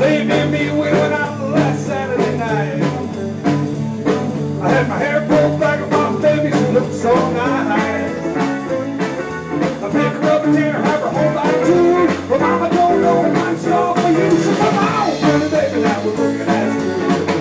lay near me. We went out last Saturday night. I had my hair pulled back and my baby, she looked so nice. I pick her up and dinner, have her home by 2. But mama don't know what's all for you. So come on, pretty baby, now we're looking at you.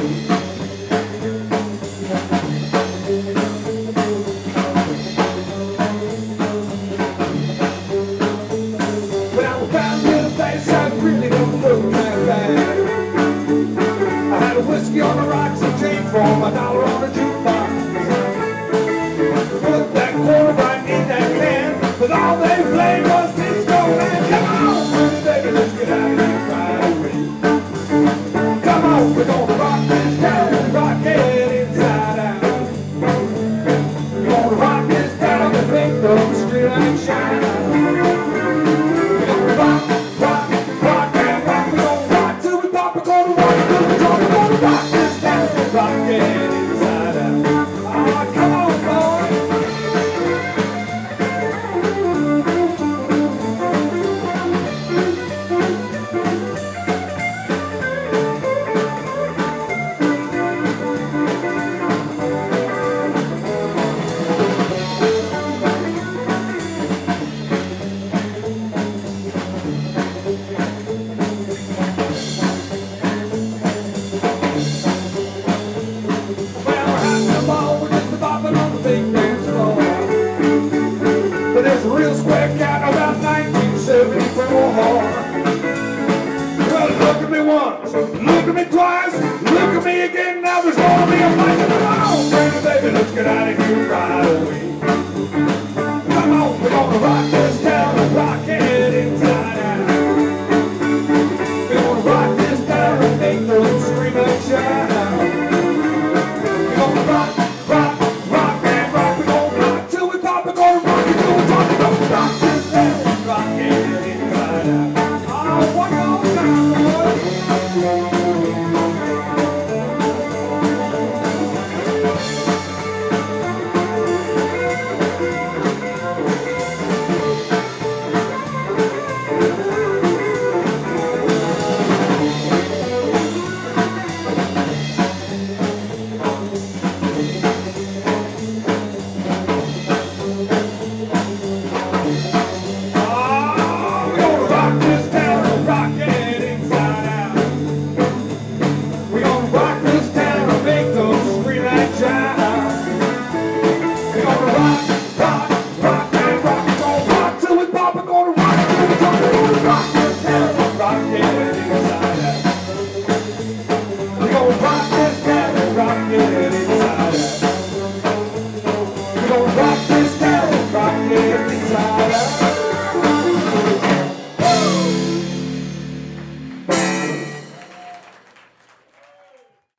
Well, I found a little place that really don't look that bad. I had a whiskey on the rocks and change for $1 on a jukebox. Put that quarter right in that can, but all they played was disco man. Come on, pretty baby, let's get out of here right away. Come on, we're gonna rock this town and rock it inside out. We're gonna rock this town and make the street lights shine. We're gonna rock, rock, rock and rock. We're gonna rock till we pop. We're gonna rock till we drop. We're gonna rock this town and rock it inside out. Oh, come on, boy. But there's a real square cat about 1974. Well, look at me once, look at me twice, look at me again.